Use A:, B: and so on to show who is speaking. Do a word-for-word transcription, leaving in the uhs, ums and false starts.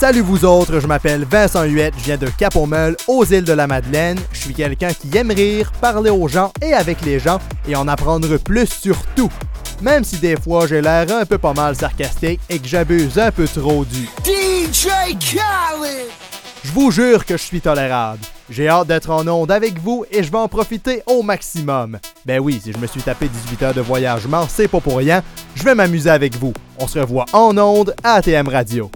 A: Salut vous autres, je m'appelle Vincent Huette, je viens de Cap-aux-Meules, aux îles de la Madeleine. Je suis quelqu'un qui aime rire, parler aux gens et avec les gens et en apprendre plus sur tout. Même si des fois j'ai l'air un peu pas mal sarcastique et que j'abuse un peu trop du D J Khaled. Je vous jure que je suis tolérable. J'ai hâte d'être en onde avec vous et je vais en profiter au maximum. Ben oui, si je me suis tapé dix-huit heures de voyagement, c'est pas pour rien. Je vais m'amuser avec vous. On se revoit en onde à A T M Radio.